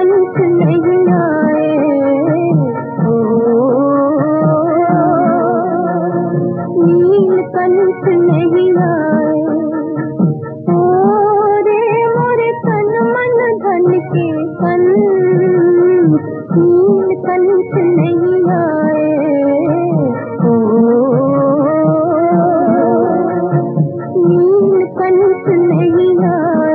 नीलकंठ नहीं आए, नीलकंठ नहीं आए। ओ रे मोरे तन मन धन के कन, नीलकंठ नहीं आए, नीलकंठ नहीं आए।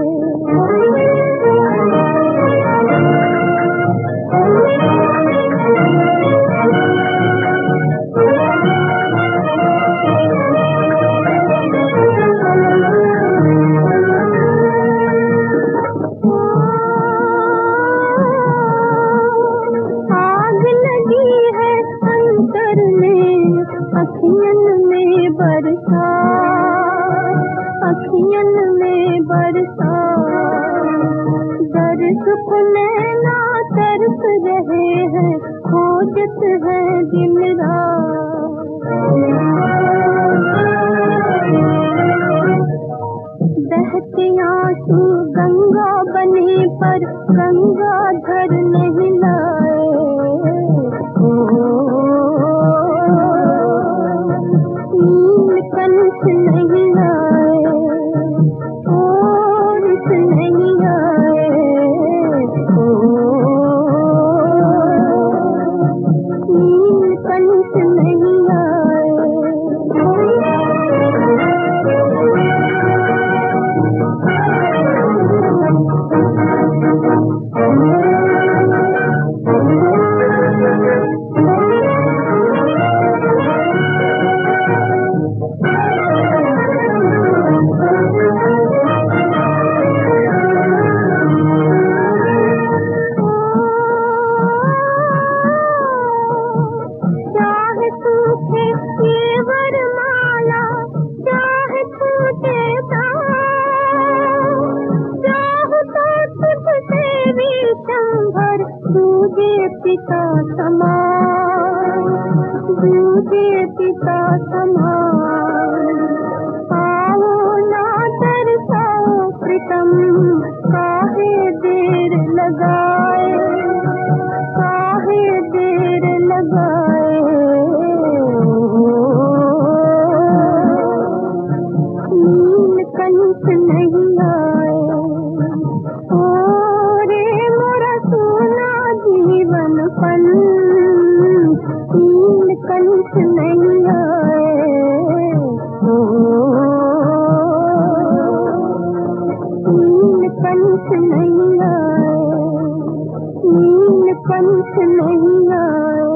आग लगी है अंतर में, अखियन में बरसात, अखियन में बरसात। दर्द को नैना तरस रहे हैं, खोजत है दिन रात। बहते आंसू गंगा बने पर गंगाधर नहीं लाए, नीलकंठ नहीं आए, ओरस नहीं आए, नीलकंठ नहीं आए। चाहे सूखे ये वरमाला, चाहे छूटे दाम, चाहे तो तुझसे भी संभर, दूजे पिता समान, दूजे पिता समान। आओ ना तरसाओ प्रीतम, काहे देर लगाए, काहे देर लगाए। नीलकंठ नहीं आए, ओ रे मोरा सोना जीवन फल, नीलकंठ नहीं आए, नीलकंठ नहीं आए, नीलकंठ नहीं आए।